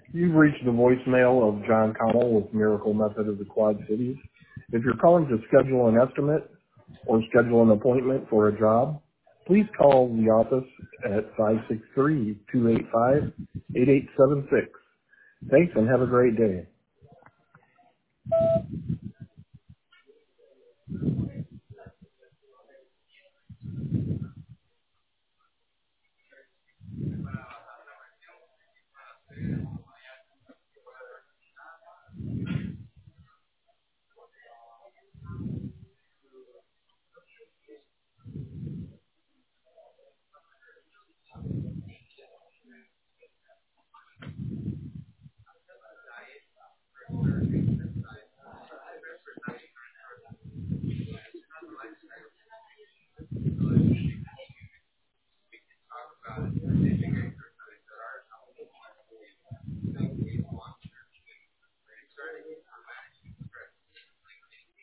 You've reached the voicemail of John Connell with Miracle Method of the Quad Cities. If you're calling to schedule an estimate or schedule an appointment for a job, please call the office at 563-285-8876. Thanks and have a great day.